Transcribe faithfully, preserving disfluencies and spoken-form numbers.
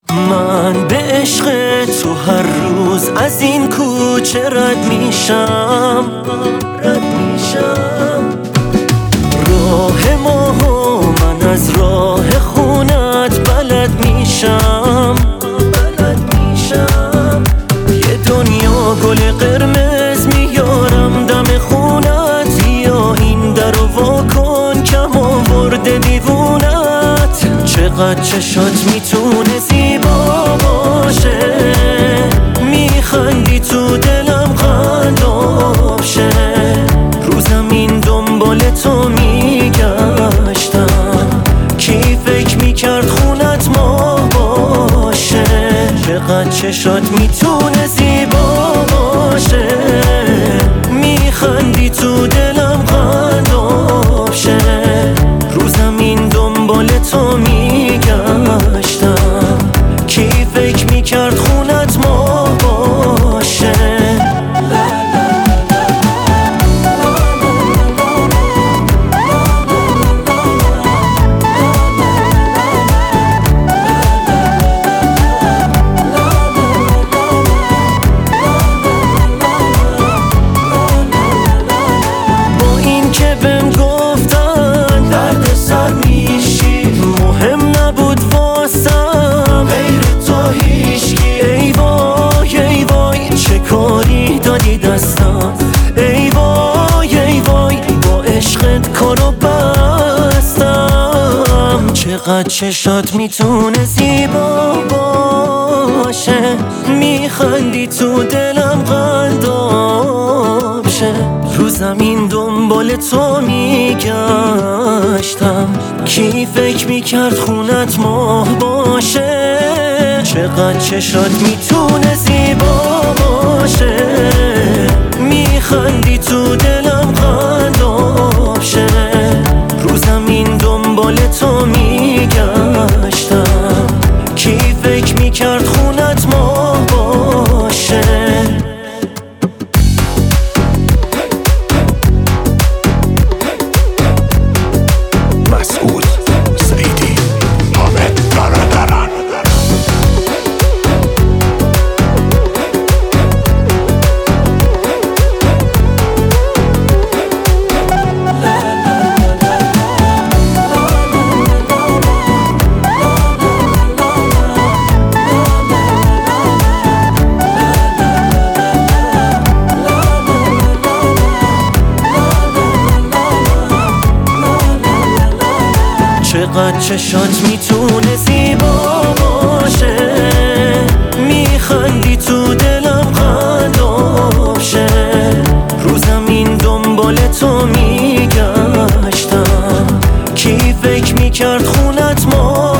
من به عشق تو هر روز از این کوچه رد میشم رد میشم راه ما و من از راه خونت بلد میشم بلد میشم یه دنیا گل قرمز میارم دم خونت یا این درو وا کن کم آورده دیوونت چقدر چشات میتونه زیبا باشه میخندی تو دلم قلاب شه رو زمین دنبال تو میگشتم کی فکر میکرد خونت ما باشه چقدر چشات میتونه زیبا باشه میخندی تو دلم قلاب شه رو زمین دنبال تو میگشتم کی فکر میکرد خونت ما باشه ای وای ای وای با عشقت کارو بستم چقدر چشات میتونه زیبا باشه میخندی تو دلم قلاب شه رو زمین دنبال تو میگشتم کی فکر میکرد خونت ماه باشه چقدر چشات میتونه زیبا باشه میخندی تو دلم قلاب شه رو زمین دنبال تو میگشتم کی فکر میکرد خونت ما باشه مسعود سعیدی حامد برادران چقدر چشات میتونه زیبا باشه میخندی تو دلم قلاب شه رو زمین دنبال تو میگشتم کی فکر میکرد خونت ما